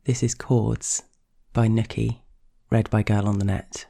This is Chords by Nookie, read by Girl on the Net.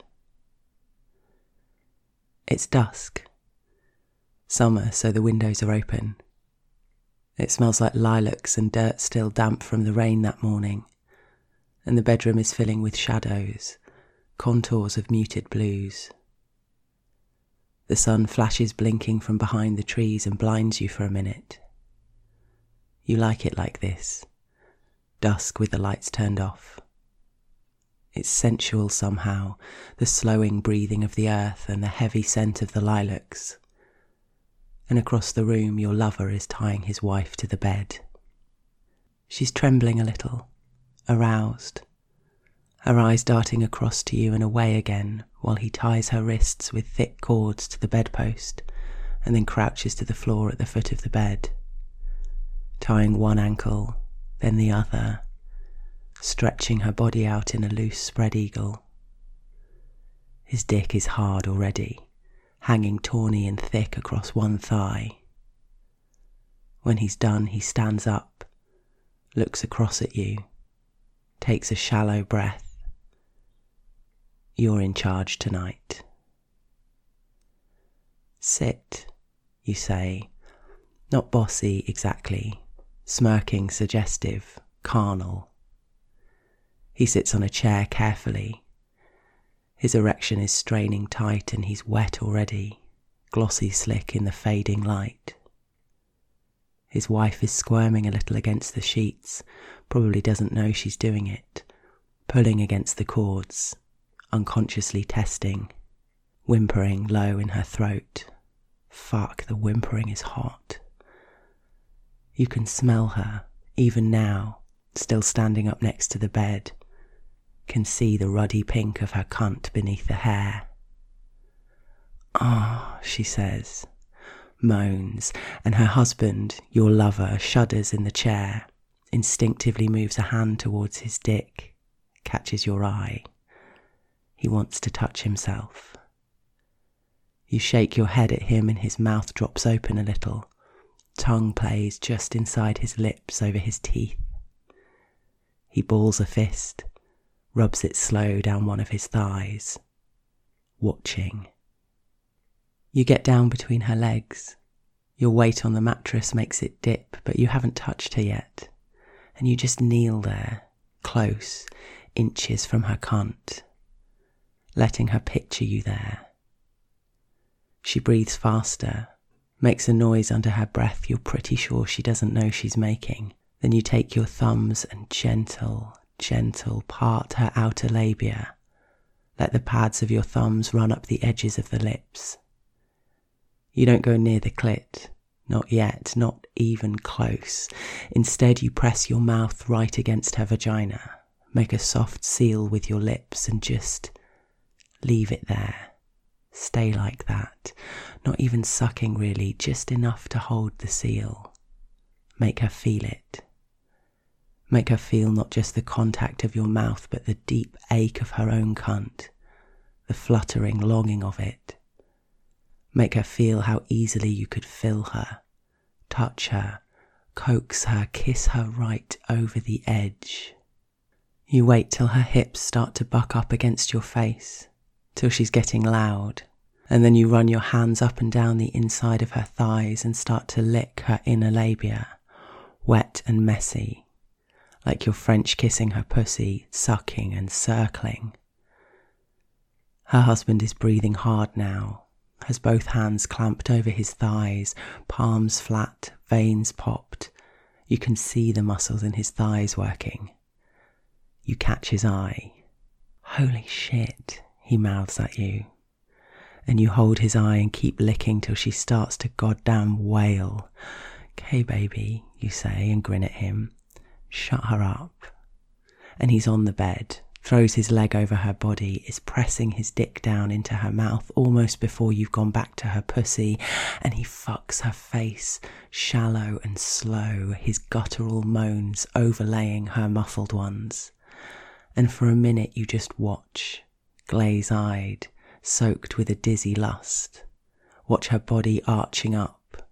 It's dusk. Summer, so the windows are open. It smells like lilacs and dirt still damp from the rain that morning, and the bedroom is filling with shadows, contours of muted blues. The sun flashes blinking from behind the trees and blinds you for a minute. You like it like this, dusk with the lights turned off. It's sensual somehow, the slowing breathing of the earth and the heavy scent of the lilacs. And across the room your lover is tying his wife to the bed. She's trembling a little, aroused, her eyes darting across to you and away again while he ties her wrists with thick cords to the bedpost and then crouches to the floor at the foot of the bed, tying one ankle, then the other, stretching her body out in a loose spread eagle. His dick is hard already, hanging tawny and thick across one thigh. When he's done, he stands up, looks across at you, takes a shallow breath. You're in charge tonight. Sit, you say, not bossy exactly, smirking, suggestive, carnal. He sits on a chair carefully. His erection is straining tight and he's wet already, glossy slick in the fading light. His wife is squirming a little against the sheets, probably doesn't know she's doing it, pulling against the cords, unconsciously testing, whimpering low in her throat. Fuck, the whimpering is hot. You can smell her, even now, still standing up next to the bed, can see the ruddy pink of her cunt beneath the hair. Ah, she says, moans, and her husband, your lover, shudders in the chair, instinctively moves a hand towards his dick, catches your eye. He wants to touch himself. You shake your head at him and his mouth drops open a little. Tongue plays just inside his lips over his teeth. He balls a fist, rubs it slow down one of his thighs, watching. You get down between her legs. Your weight on the mattress makes it dip, but you haven't touched her yet, and you just kneel there, close, inches from her cunt, letting her picture you there. She breathes faster, makes a noise under her breath you're pretty sure she doesn't know she's making. Then you take your thumbs and gentle part her outer labia. Let the pads of your thumbs run up the edges of the lips. You don't go near the clit, not yet, not even close. Instead you press your mouth right against her vagina, make a soft seal with your lips and just leave it there. Stay like that, not even sucking really, just enough to hold the seal. Make her feel it. Make her feel not just the contact of your mouth, but the deep ache of her own cunt, the fluttering longing of it. Make her feel how easily you could fill her, touch her, coax her, kiss her right over the edge. You wait till her hips start to buck up against your face, till she's getting loud, and then you run your hands up and down the inside of her thighs and start to lick her inner labia, wet and messy, like you're French kissing her pussy, sucking and circling. Her husband is breathing hard now, has both hands clamped over his thighs, palms flat, veins popped. You can see the muscles in his thighs working. You catch his eye. Holy shit, he mouths at you. And you hold his eye and keep licking till she starts to goddamn wail. "'Kay, baby," you say and grin at him. Shut her up. And he's on the bed, throws his leg over her body, is pressing his dick down into her mouth almost before you've gone back to her pussy, and he fucks her face, shallow and slow, his guttural moans overlaying her muffled ones. And for a minute you just watch, glaze-eyed, soaked with a dizzy lust. Watch her body arching up,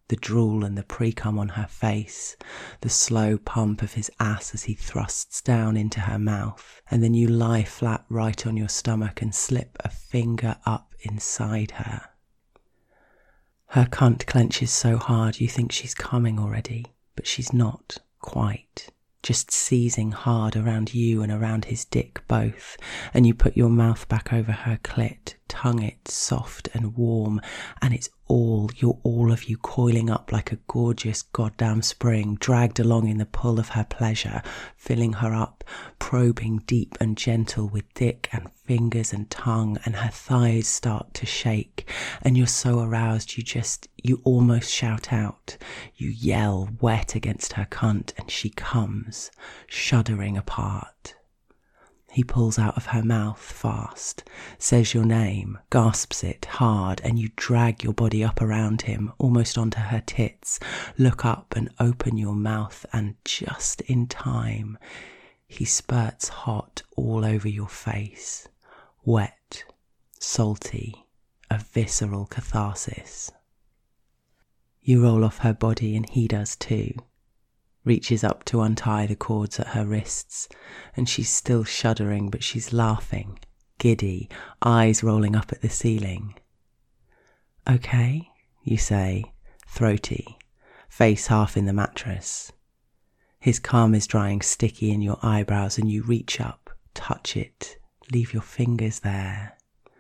the drool and the pre-cum on her face, the slow pump of his ass as he thrusts down into her mouth, and then you lie flat right on your stomach and slip a finger up inside her. Her cunt clenches so hard you think she's coming already, but she's not quite. Just seizing hard around you and around his dick both, and you put your mouth back over her clit, tongue it soft and warm, and you're all of you coiling up like a gorgeous goddamn spring, dragged along in the pull of her pleasure, filling her up, probing deep and gentle with dick and fingers and tongue, and her thighs start to shake, and you're so aroused you almost shout out. You yell wet against her cunt, and she comes, shuddering apart. He pulls out of her mouth fast, says your name, gasps it hard, and you drag your body up around him, almost onto her tits, look up and open your mouth, and just in time, he spurts hot all over your face, wet, salty, a visceral catharsis. You roll off her body and he does too. Reaches up to untie the cords at her wrists, and she's still shuddering, but she's laughing, giddy, eyes rolling up at the ceiling. Okay, you say, throaty, face half in the mattress. His cum is drying sticky in your eyebrows, and you reach up, touch it, leave your fingers there.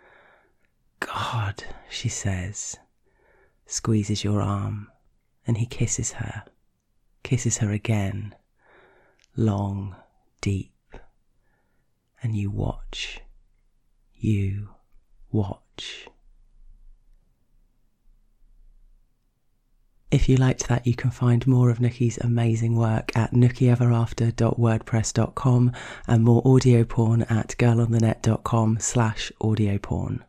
God, she says, squeezes your arm, and he kisses her again, long, deep, and you watch. If you liked that, you can find more of Nookie's amazing work at nookieeverafter.wordpress.com and more audio porn at girlonthenet.com/audio porn.